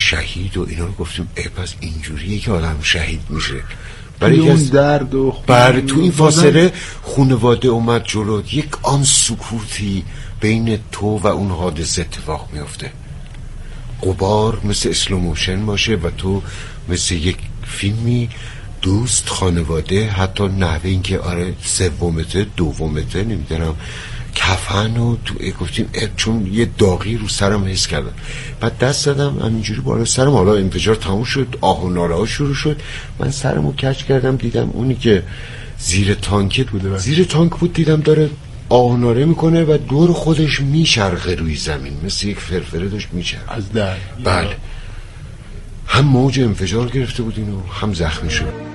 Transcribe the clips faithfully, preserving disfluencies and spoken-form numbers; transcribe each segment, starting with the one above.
شهید و اینا رو گفتیم ای پس اینجوریه که آدم شهید میشه. برای اون درد و بر تو این فاصله خانواده اومد جلو، یک آن سکوتی بین تو و اون حادثه اتفاق میفته. غبار مثل اسلوموشن باشه و تو مثل یک فیلمی، دوست، خانواده، حتی نحوه این که آره سومته دومته نمیدونم کفن و تو گفتیم چون یه داغی رو سرم حس کردم. بعد دست زدم همینجوری بالا سرم، حالا انفجار تموم شد، آه و ناله ها شروع شد. من سرمو کج کردم دیدم اونی که زیر تانک بوده زیر تانک بود دیدم داره آه و ناله میکنه و دور خودش میچرخه روی زمین مثل یک فرفره داشت میچرخه از در. بله هم موج انفجار گرفته بود اینو هم زخمی شد.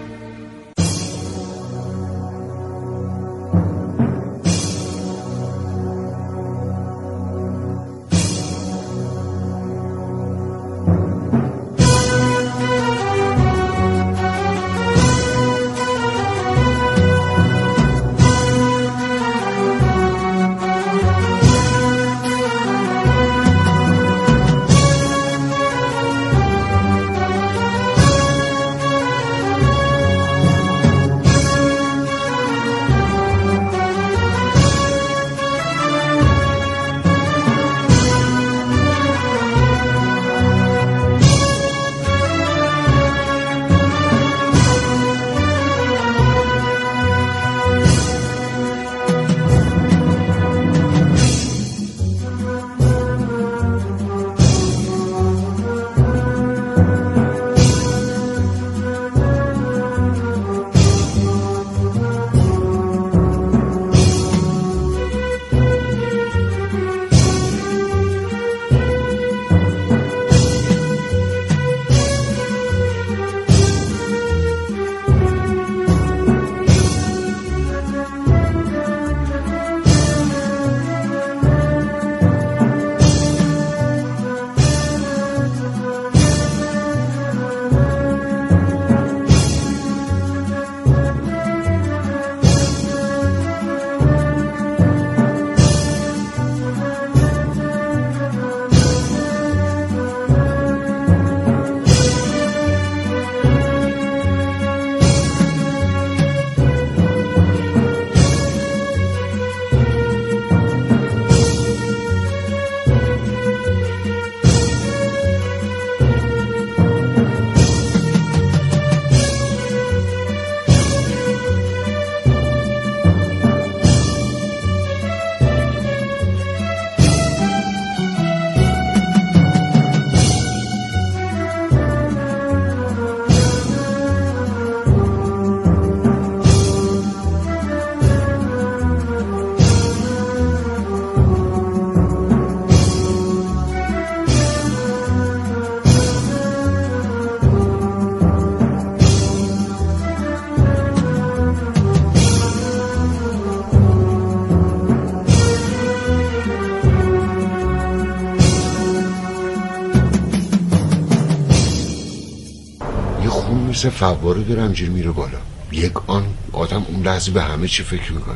مثل فواره داره همجوری میره بالا. یک آن آدم اون لحظه به همه چی فکر میکنه.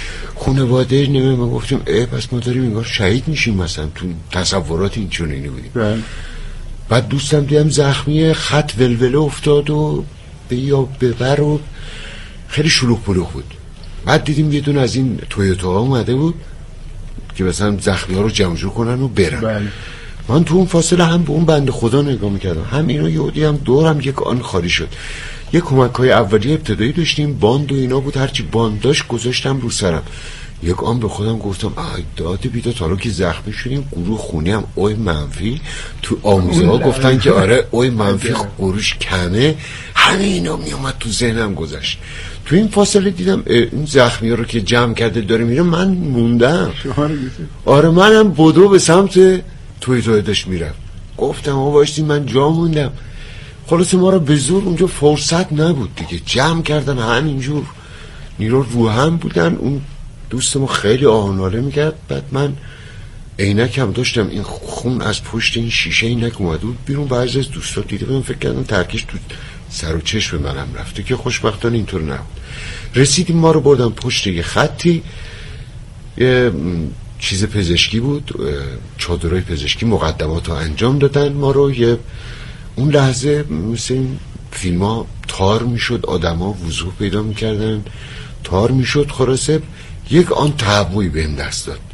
خانواده نمیم ما گفتیم ای پس ما داریم انگار شهید میشیم مثلا، تو تصورات این چنینی بودیم. بله. بعد دوستم دیدم زخمی، خط ولوله افتاد و به یا ببر و خیلی شلوغ پلوغ بود. بعد دیدیم یه دون از این تویوتا ها اومده بود که مثلا زخمی ها رو جمع جور کنن و برن. بله. من تو اون فاصله هم به اون بنده خدا نگاه میکردم، هم اینو یهودی هم دورم یک آن خالی شد. یک کمک های اولیه ابتدایی داشتیم، باند و اینا بود، هرچی باند داشت گذاشتم رو سرم. یک آن به خودم گفتم آی داد بیداد، حالا که زخمی شدیم گروه خونی هم اوی منفی تو آموزه ها گفتن که آره اوی منفی قروش کمه. همه اینا میومد تو ذهنم گذشت. تو این فاصله دیدم این زخمی ها رو که جمع کرده داره میره، من موندم. آره منم بدو به سمت توی توی داشت میرم. گفتم آقا باشتی من جا موندم. خلاص ما رو به زور اونجا فرصت نبود دیگه، جمع کردن همینجور نیرو رو هم بودن. اون دوست ما خیلی آهناله میکرد. بعد من عینک هم داشتم، این خون از پشت این شیشه عینک اومده بود بیرون. بعضی از دوستا دیده بودن فکر کردن ترکش تو سر و چشم منم رفته، که خوشبختانه اینطور نبود. رسیدیم ما رو بردن پشت یه خطی، یه چیز پزشکی بود، چادرای پزشکی، مقدمات رو انجام دادن. ما رو یه اون لحظه مثل این فیلم ها تار میشد، آدم ها وضوح پیدا میکردن، تار میشد. خلاصه یک آن تهوعی بهم دست داد.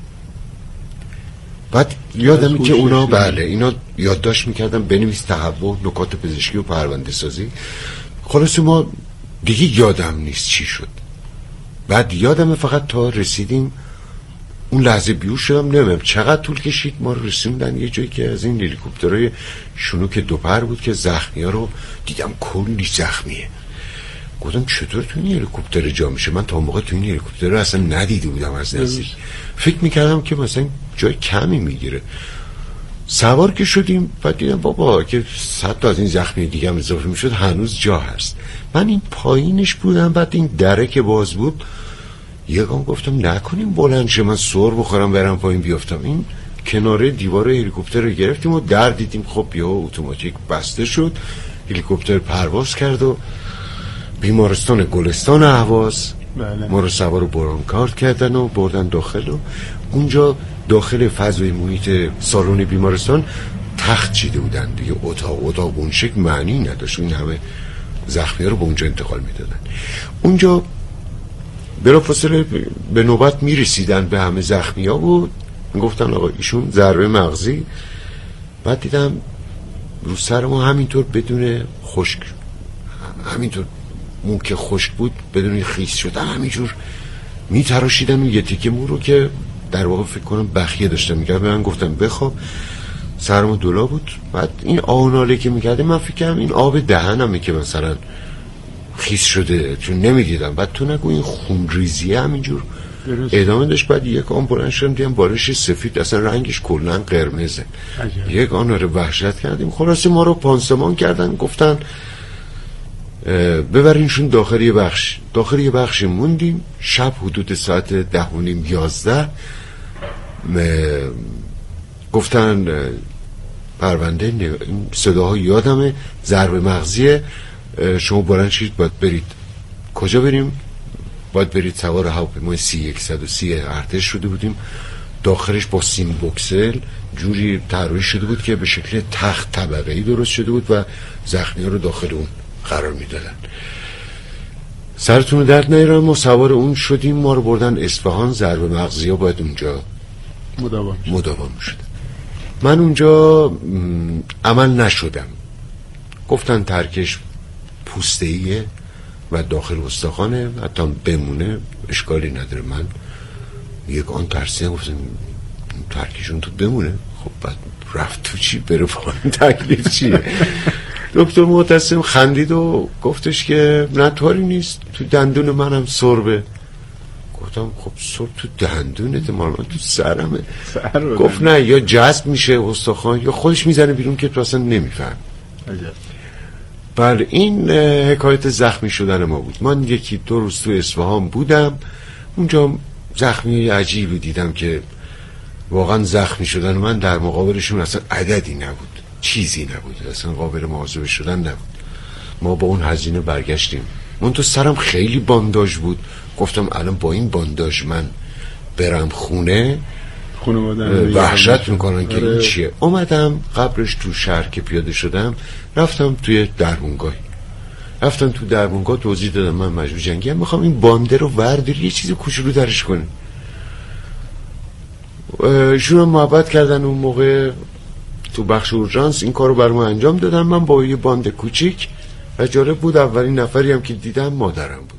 بعد یادم که اونا بله اینا یادداشت میکردن بنویس تهوع، نکات پزشکی و پرونده سازی. خلاصه ما دیگه یادم نیست چی شد. بعد یادم فقط تا رسیدیم اون لحظه بیهوش شدم. نمیدونم چقدر طول کشید، ما رو رسوندن یه جایی که از این هلیکوپترهای شنوک دوپر بود که زخمی ها رو دیدم کلی زخمیه. گفتم چطور تو این هلیکوپتر جا میشه؟ من تا موقع تو این هلیکوپتر رو اصلا ندیده بودم از نزدیک. فکر میکردم که مثلا جای کمی میگیره. سوار که شدیم بعد دیدم بابا که صد تا از این زخمی دیگه هم اضافه میشد هنوز جا هست. من این پایینش بودم، بعد این دره که باز بود یکم گفتم نکنیم بلند شه من سر بخورم برم پایین بیافتم. این کناره دیوار هلیکوپتر رو گرفتیم و در دیدیم خب یا اتوماتیک بسته شد. هلیکوپتر پرواز کرد و بیمارستان گلستان اهواز بله. ما رو سوار برانکارد کردن و بردن داخل و اونجا داخل فضای محیط سالن بیمارستان تخت چیده بودن دیگه. اتاق اتاق اون شکل معنی نداشت، این همه زخمی ها رو به اونجا انتقال میدادن. اونجا بلافاصله به نوبت میرسیدن به همه زخمی ها و گفتن آقا ایشون ضربه مغزی. بعد دیدم رو سر ما همینطور بدون خشک، همینطور مو که خشک بود بدون خیس شدن همینجور میتراشیدن و یه تیکه مو رو که در واقع فکر کنم بخیه داشتم میگه به من گفتم بخواب. سرمو دولا بود. بعد این آوناله که میکرده من فکر کنم این آب دهنمه که مثلا خیس شده چون نمیدیدم. بعد تو نگو این خونریزیه همینجور ادامه داشت. بعد یک آن بلند شدم دیدم بالش سفید اصلا رنگش کلا قرمزه. یک آن رو وحشت کردیم. خلاصه ما رو پانسمان کردن، گفتن ببرینشون داخل یه بخش. داخل یه بخش موندیم. شب حدود ساعت ده و نیم یازده گفتن پرونده این صداها یادمه ضربه مغزیه، شما بلند شید باید برید. کجا بریم؟ باید برید سوار هواپیمای سی صد و سی ارتش شده بودیم. داخلش با سیم بوکسل جوری طراحی شده بود که به شکل تخت طبقه‌ای درست شده بود و زخمی ها رو داخل اون قرار میدادن. سرتون رو درد نیارم. ما سوار اون شدیم، ما رو بردن اصفهان. ضربه مغزی ها باید اونجا مداوم مداوم شد. من اونجا عمل نشدم. گفتن ترکش پوسته‌ایه و داخل استخوانه، حتی بمونه اشکالی نداره. من یک آن ترسیدم گفتم ترکشون تو بمونه. خب بعد رفت تو چی بره پایین تکلیف چیه؟ دکتر معتصم خندید و گفتش که نه طوری نیست، تو دندون منم سربه. گفتم خب سر تو دندونت مال من تو سرمه. گفت نه یا جذب میشه استخوان یا خودش میزنه بیرون که تو اصلا نمیفهم. بله این حکایت زخمی شدن ما بود. من یکی دو روز تو اصفهان بودم. اونجا زخمی عجیبی دیدم که واقعا زخمی شدن من در مقابلشون اصلا عددی نبود، چیزی نبود، اصلا قابل محاسبه شدن نبود. ما با اون هزینه برگشتیم. من تو سرم خیلی بانداژ بود. گفتم الان با این بانداژ من برم خونه وحشت میکنن که این چیه. اومدم قبرش تو شهر که پیاده شدم رفتم توی درمونگاه. رفتم تو درمونگاه توضیح دادم من مجبور جنگی هم میخوام این بانده رو ورداری یه چیز کوچولو درش کنه. ایشون هم محبت کردن. اون موقع تو بخش اورژانس این کارو برام انجام دادن. من با یه باند کوچیک و جالب بود اولین نفری هم که دیدم مادرم بود.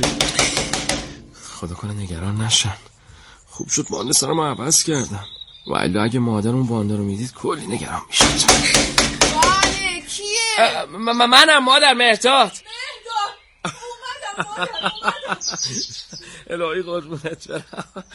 خدا کنه نگران نشن. خوب شد باند سرم عوض کردم. ولی اگه مادر اون بانده رو میدید کلی نگران میشد. باله کیه؟ منم مادر. مهرداد. مهرداد اومدم مادر. الهی قربونت برم.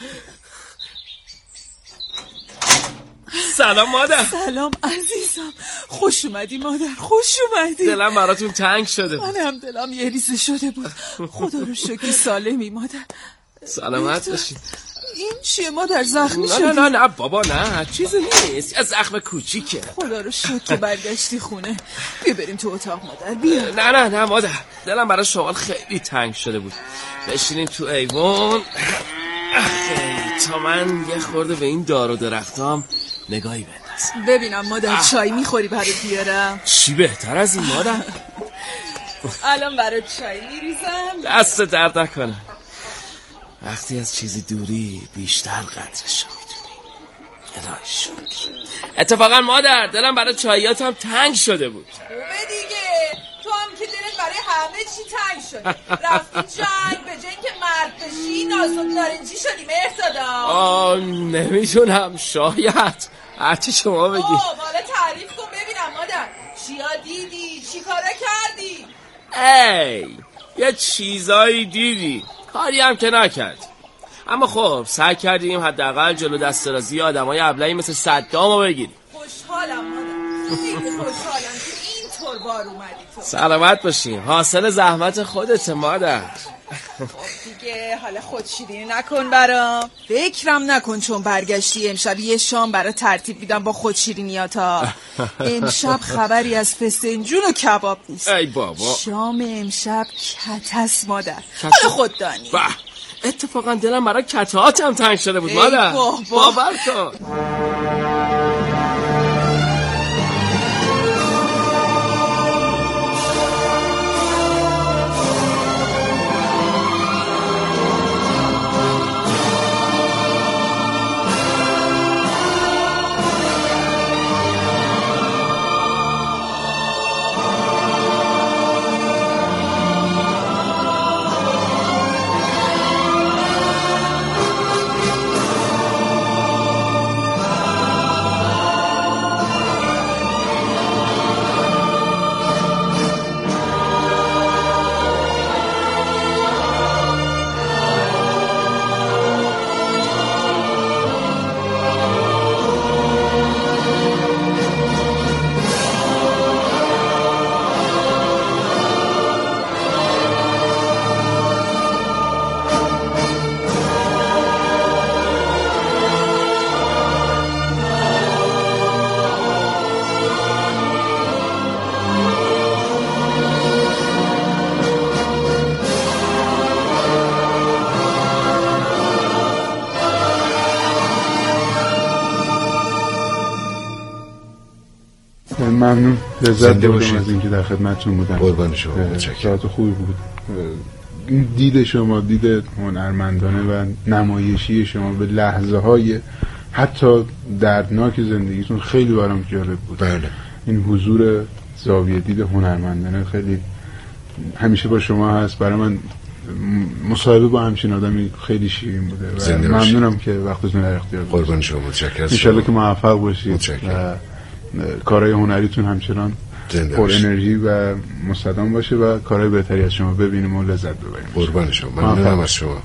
سلام مادر. سلام عزیزم، خوش اومدی مادر، خوش اومدی. دلم براتون تنگ شده بود. منم دلم یه ریزه شده بود. خدا رو شکر سالمی مادر. سلامت باشید. این چیه مادر؟ زخمی شدی؟ نه نه نه بابا نه چیزی نیست، از زخم کوچیکه. خدا رو شکر برگشتی خونه. بیا بریم تو اتاق مادر. بیا. نه نه نه مادر، دلم برای شمال خیلی تنگ شده بود. بشینیم تو ایوان. خیلی تا من یه خورده به این دار و درختام نگاهی بندازم. است. ببینم مادر چای میخوری برات بیارم؟ چی بهتر از این مادر؟ الان برات چای میریزم. دست درد نکنه. وقتی از چیزی دوری بیشتر قدرش میدونی. الهی شکر. اتفاقا مادر دلم برای چاییاتم تنگ شده بود. خوبه دیگه، تو هم که دلت برای همه چی تنگ شده. رفتی جنگ به جنگ که مرد بشی نازم نارنجی شدی مرتضی. آه نمیتونم، شاید هرچی شما بگی. اوه حالا تعریف کن ببینم مادر، چیا دیدی؟ چی کارا کردی؟ ای یه چیزایی دیدی، کاری هم که نکرد. اما خب سعی کردیم حداقل جلو دسترازی آدمای ابلهی مثل صدامو بگیریم. خوشحالم مادر، خیلی خوشحالم که اینطور بار اومدی تو. سلامت باشین، حاصل زحمت خودت مادر. خب دیگه حالا خودشیرینی نکن برام. فکرم نکن چون برگشتی امشب یه شام برای ترتیب میدم با خودشیرینیاتا. امشب خبری از فسنجون و کباب نیست. ای بابا، شام امشب کتس مادر. کت... حالا خود دانی. با اتفاقا دلم برای کتهاتم تنگ شده بود مادر. باور کن. ممنون، لذت بردم از اینکه در خدمتتون بودم. قربان شما، متشکرم. خوبی بود. این دید شما، دید هنرمندانه و نمایشی شما به لحظه های حتی دردناک زندگیتون خیلی برام جالب بود. بله. این حضور زاویه دید هنرمندانه خیلی همیشه با شما هست. برای من مصاحبه با همچین آدمی خیلی شیرین بوده و ممنونم که وقتتون در اختیار گذاشتید. قربان شما، متشکرم. ان شاءالله که موفق باشید. متشکرم. کارهای هنریتون همچنان پر انرژی و مستدام باشه و کارهای بهتری از شما ببینیم و لذت ببریم. قربان شما، ممنونم از شما.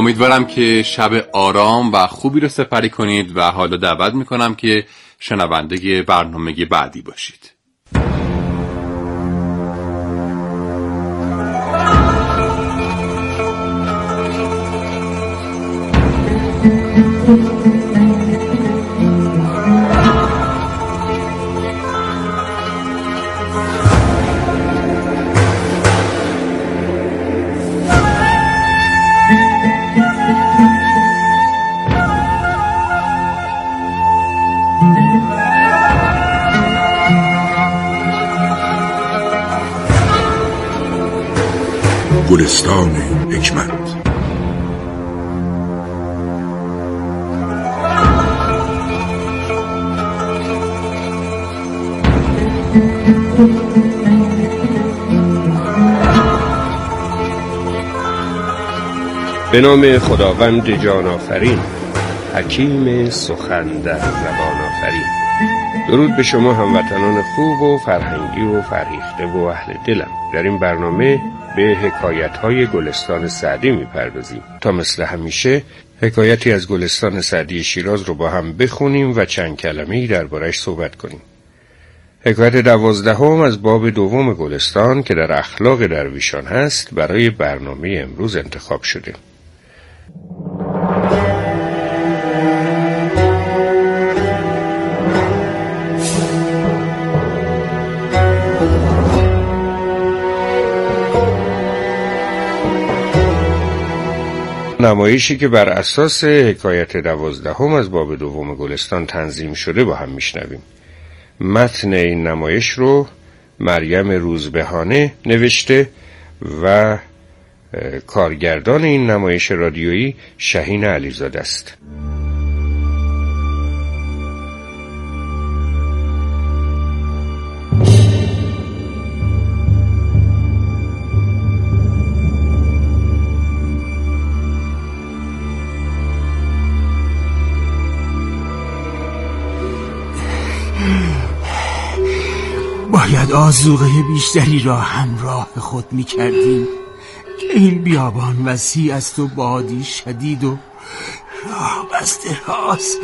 امیدوارم که شب آرام و خوبی رو سپری کنید و حالا دعوت میکنم که شنونده برنامه بعدی باشید. گلستان حکمت. به نام خداوند جان آفرین، حکیم سخن در زبان آفرین. درود به شما هموطنان خوب و فرهنگی و فرهیخته و اهل دلم. در این برنامه به حکایت‌های گلستان سعدی می‌پردازیم تا مثل همیشه حکایتی از گلستان سعدی شیراز رو با هم بخونیم و چند کلمه‌ای درباره‌اش صحبت کنیم. حکایت دوازدهم از باب دوم گلستان که در اخلاق درویشان هست برای برنامه امروز انتخاب شده. نمایشی که بر اساس حکایت دوازدهم از باب دوم گلستان تنظیم شده با هم میشنویم. متن این نمایش رو مریم روزبهانه نوشته و کارگردان این نمایش رادیویی شهین علیزاده است. باید آذوقه بیشتری را همراه خود می کردیم که این بیابان وسیع است و بادی شدید و راه بسته راست.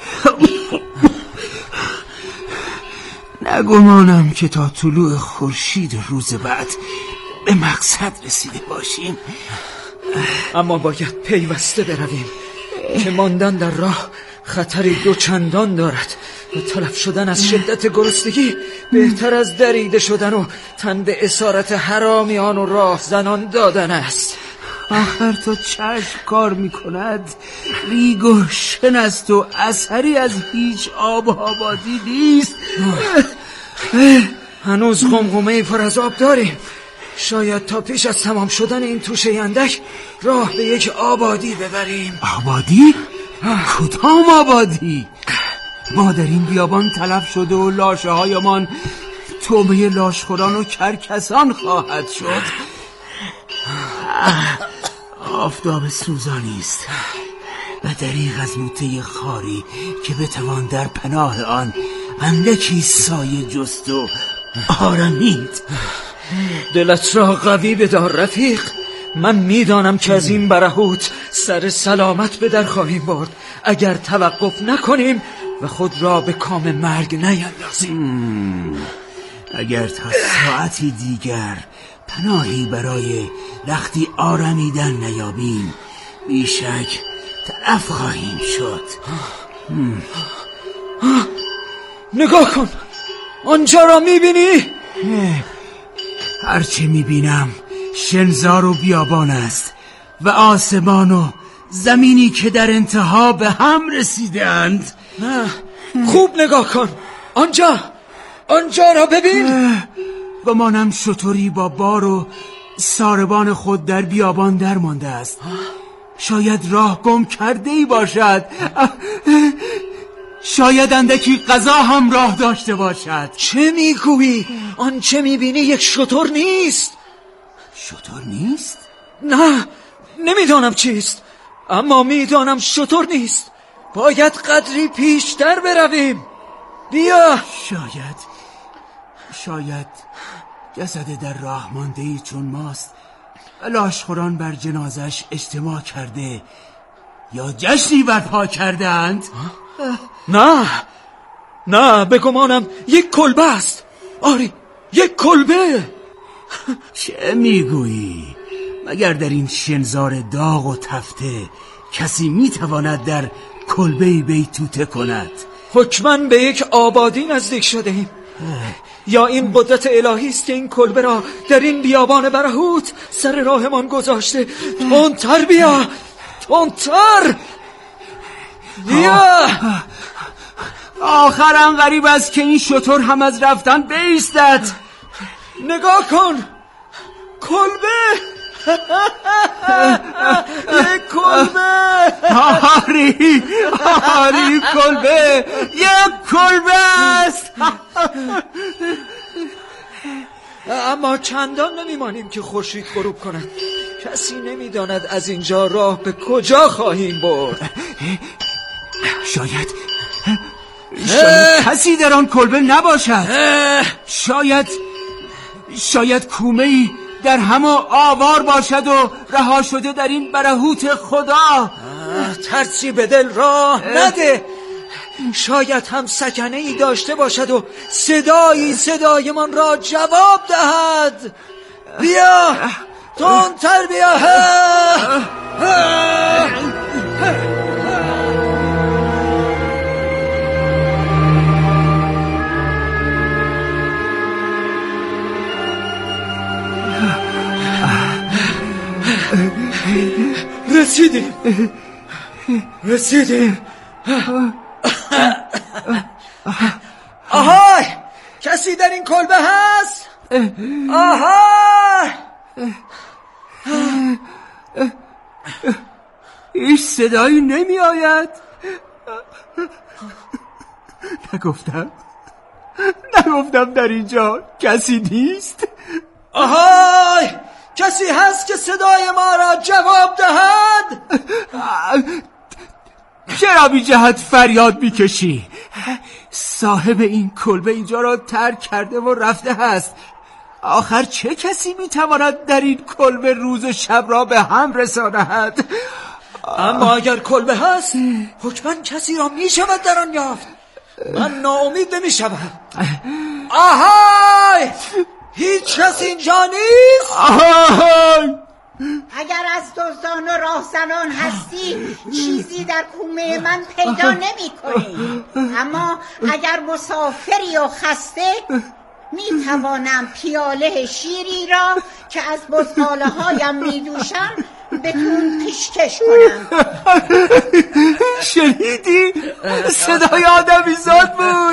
نگمانم که تا طلوع خورشید روز بعد به مقصد رسیده باشیم، اما باید پیوسته برویم که ماندن در راه خطری دوچندان دارد و تلف شدن از شدت گرسنگی بهتر از دریده شدن و تن به اسارت حرامیان و راه زنان دادن است. آخر تو چشم کار میکند، ریگ و شن است و اثری از هیچ آب و آبادی نیست. هنوز قمقمه پر از آب داریم. شاید تا پیش از تمام شدن این توشه اندک راه به یک آبادی ببریم. آبادی؟ کدام آبادی؟ ما در این بیابان تلف شده و لاشه هایمان تومه لاشخوران و کرکسان خواهد شد. آفتاب سوزانی است و دریغ از بوته خاری که بتوان در پناه آن اندکی سایه جست و آرامید. دلت را قوی بدار رفیق. من میدانم که از این برهوت سر سلامت به در خواهیم برد اگر توقف نکنیم و خود را به کام مرگ نیندازیم. اگر تا ساعتی دیگر پناهی برای لختی آرمیدن نیابیم بیشک تلف خواهیم شد. نگاه کن، آنجا را میبینی؟ هرچه میبینم شنزار و بیابان است و آسمان و زمینی که در انتها به هم رسیدند. نه، خوب نگاه کن، آنجا آنجا را ببین. گمانم شتری با بار و ساربان خود در بیابان در مانده است. شاید راه گم کرده ای باشد. شاید اندکی غذا هم راه داشته باشد. چه میگویی؟ آن چه میبینی یک شتر نیست. شتر نیست؟ نه، نمیدانم چیست، اما میدانم شتر نیست. باید قدری پیشتر برویم. بیا. شاید شاید جسد در راه مانده ای چون ماست لاشخوران بر جنازش اجتماع کرده یا جشنی برپا کردند؟ نه نه، به گمانم یک کلبه است. آری، یک کلبه. چه میگویی؟ مگر در این شنزار داغ و تفته کسی میتواند در کلبه بیتوته کند؟ حکماً به یک آبادی نزدیک شده ایم. یا این قدرت الهی است که این کلبه را در این بیابان برهوت سر راهمان گذاشته. تندتر بیا، تندتر بیا. آخرم غریب است که این شتر هم از رفتن بیستد. نگاه کن، کلبه. یک کلبه. آری آری کلبه، یک کلبه است. اما چندان نمیمانیم که خورشید غروب کند. کسی نمیداند از اینجا راه به کجا خواهیم برد. شاید شاید کسی در آن کلبه نباشد. شاید شاید کومه‌ای در همان آوار باشد و رها شده در این برهوت خدا. ترسی به دل راه نده. شاید هم سکنه ای داشته باشد و صدایی صدای من را جواب دهد. بیا، تندتر بیا. رسیدیم رسیدیم. آهای، کسی در این کلبه هست؟ آهای. هیچ صدایی نمی آید. نگفتم نگفتم در اینجا کسی نیست. آهای، کسی هست که صدای ما را جواب دهد؟ چرا بی جهت فریاد میکشی؟ صاحب این کلبه اینجا را ترک کرده و رفته هست. آخر چه کسی میتواند در این کلبه روز و شب را به هم رساند؟ اما اگر کلبه هست، حتما کسی را میشود در آن یافت. من ناامید نمیشوم. آهای، هیچ کس اینجا نیست؟ آهای، اگر از دزدان و راهزنان هستی چیزی در کومه من پیدا نمی کنی. اما اگر مسافری و خسته، می توانم پیاله شیری را که از بزغاله هایم می دوشم بتون پیشکش کنم. شنیدی؟ صدای آدمی زاد بود.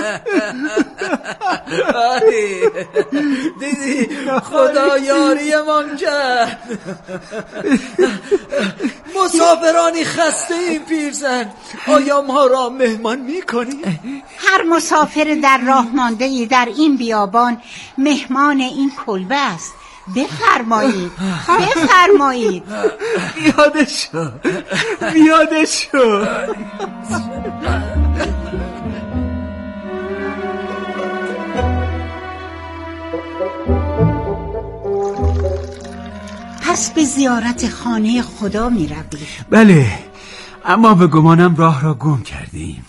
دیدی خدا یاری من کرد. مسافرانی خسته این پیرزن، آیا ما را مهمان میکنی؟ هر مسافر در راه مانده‌ای در این بیابان مهمان این کلبه است. بفرمایید بفرمایید. بیاده شو بیاده شو. پس به زیارت خانه خدا می روید؟ بله، اما به گمانم راه را گم کردیم.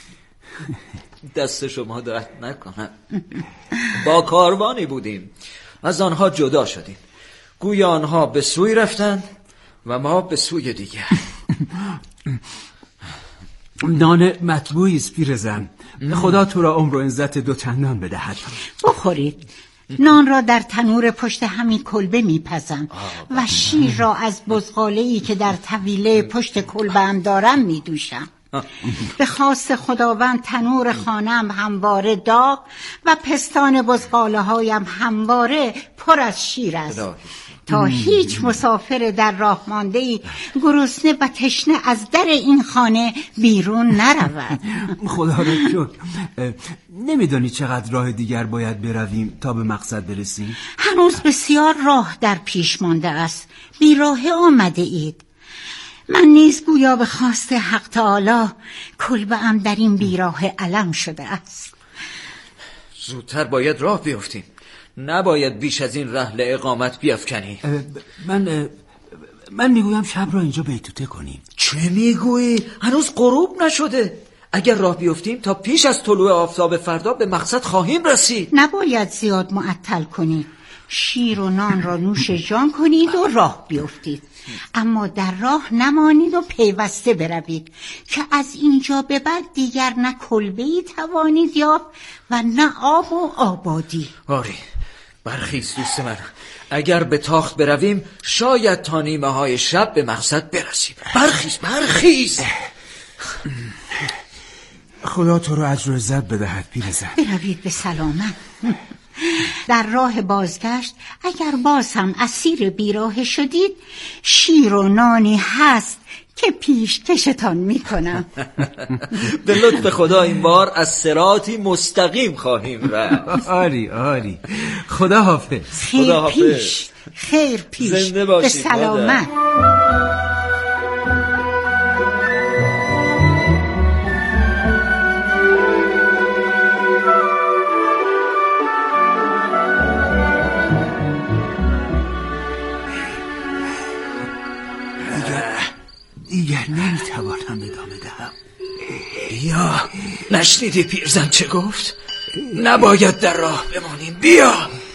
دست شما درد نکنم. با کاروانی بودیم، از آنها جدا شدیم. گویا آنها به سوی رفتند و ما به سوی دیگر. نان مطبوعی است پیرزن. خدا تو را عمر و عزت دو چندان بدهد. بخورید. نان را در تنور پشت همین کلبه میپزم و شیر را از بزغاله‌ای که در طویله پشت کلبه هم دارم میدوشم. به خواست خداوند تنور خانم همواره داغ و پستان بزغاله هایم همواره پر از شیر است تا هیچ مسافر در راه مانده‌ای گرسنه و تشنه از در این خانه بیرون نرود. خدا را شکر. نمیدانی چقدر راه دیگر باید برویم تا به مقصد برسیم؟ هنوز بسیار راه در پیش مانده است. بی راه آمده اید. من نیز گویا به خواست حق تعالی کلبه ام در این بیراه علم شده است. زودتر باید راه بیفتیم. نباید بیش از این رحل اقامت بیافکنی. من من میگویم شب را اینجا بیتوته کنیم. چه میگویی؟ هنوز غروب نشده. اگر راه بیفتیم تا پیش از طلوع آفتاب فردا به مقصد خواهیم رسید. نباید زیاد معطل کنید. شیر و نان را نوش جان کنید و راه بیفتید، اما در راه نمانید و پیوسته بروید که از اینجا به بعد دیگر نه کلبه‌ای توانید یافت و نه آب و آبادی. آری برخیز دوست من، اگر به تاخت برویم شاید تا نیمه های شب به مقصد برسیم. برخیز برخیز. خدا تو رو اجر و عزت بدهد پیرزن. بروید به سلامت. در راه بازگشت اگر باز هم اسیر بیراه شدید، شیر و نانی هست که پیش کشتان میکنم. به لطف خدا این بار از صراطی مستقیم خواهیم رفت. آری آری. خدا حافظ. خیر خدا حافظ. پیش خیر پیش. زنده باشید. به سلامت. دیگر نمیتوانم ادامه دهم. بیا، نشنیدی پیرزن چه گفت؟ نباید در راه بمانیم. بیا.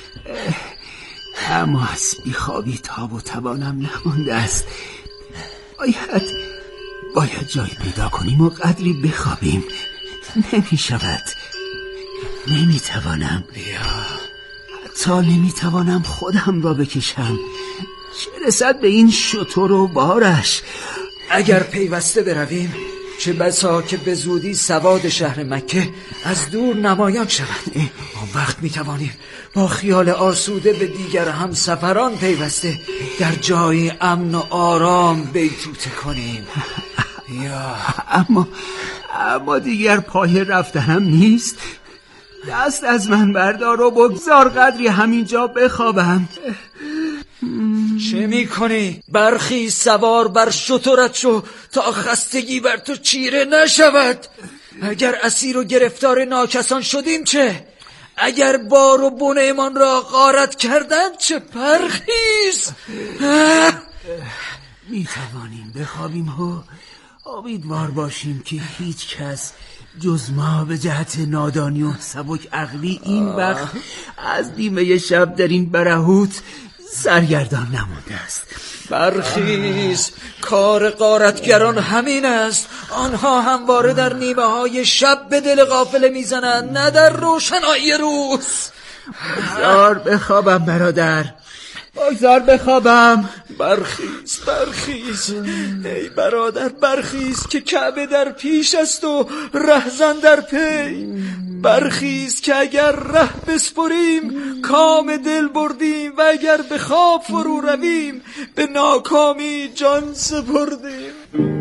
اما از بیخوابی تاب و توانم نمانده است. باید باید جای پیدا کنیم و قدری بخوابیم. نمی شود. نمی توانم. بیا. حتی نمی توانم خودم را بکشم، چه رسد به این شتر و بارش. اگر پیوسته برویم چه بسا که به زودی سواد شهر مکه از دور نمایان شود. آن وقت می توانیم با خیال آسوده به دیگر همسفران پیوسته در جایی امن و آرام بیتوته کنیم. یا اما اما دیگر پای رفتنم نیست. دست از من بردار و بگذار قدری همینجا بخوابم. چه می کنی؟ برخیز سوار بر شترت شو تا خستگی بر تو چیره نشود. اگر اسیر و گرفتار ناکسان شدیم چه؟ اگر بار و بنهمان را غارت کردند چه؟ برخیز. می توانیم بخوابیم و امیدوار باشیم که هیچ کس جز ما به جهت نادانی و سبک عقلی این وقت از نیمه شب در این برهوت سرگردان نمانده است. برخیز، کار غارتگران همین است. آنها همواره در نیمه های شب به دل غافله میزنند، نه در روشنایی روز. بگذار بخوابم برادر، بگذار بخوابم. برخیز برخیز ای برادر، برخیز که کعبه در پیش است و رهزن در پی. برخیز که اگر ره بسپریم کام دل بردیم و اگر به خواب فرو رویم به ناکامی جان سپردیم.